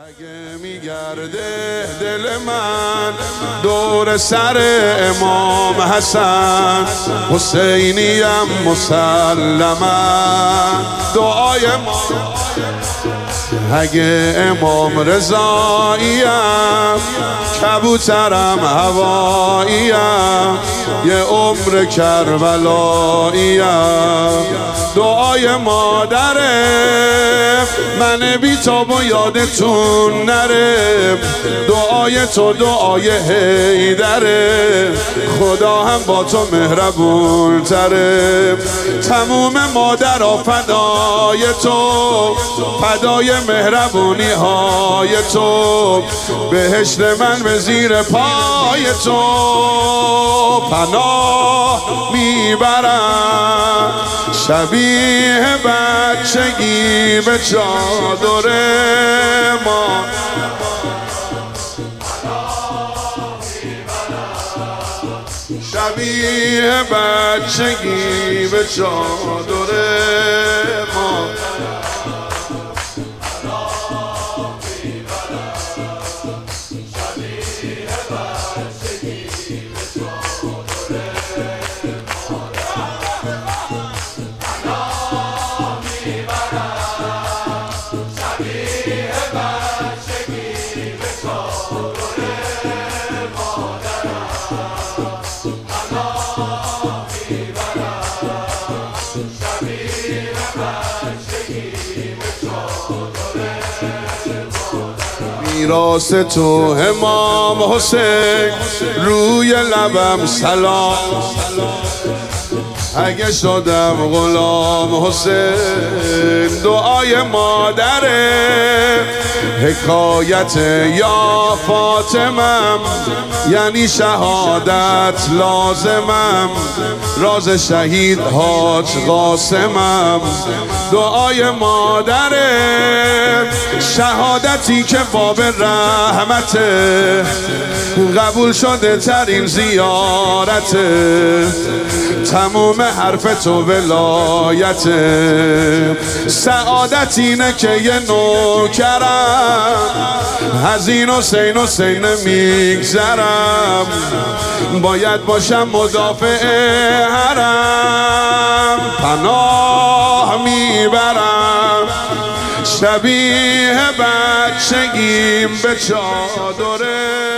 اگه میگرده دل من دور سر امام حسن، حسینیم مسلما دعای ما. اگه امام رضاییم کبوترم هواییم، یه عمر کربلاییم دعای مادره من بیتاب و یادتون نره، دعای تو دعای حیدره، خدا هم با تو مهربون تره. تموم مادرها فدای تو، فدای مهربونی های تو، بهشت من به زیر پای تو پناه میبرم. شبیه بچگی به چادر ما، شبیه بچگی به چادر ما. میراث تو امام حسین روی لبم سلام، اگه شدم غلام حسین دعای مادره. حکایت یا فاطمم یعنی شهادت لازمم، راز شهید حاج قاسمم دعای مادره. شهادتی که باب رحمته، قبول شده ترین زیارته، تموم حرف تو ولایته. سعادت اینه که یه نوکرم از این حسین میگذرم، باید باشم مدافع حرم، پناه میبرم. شبیه بچگیم به چادره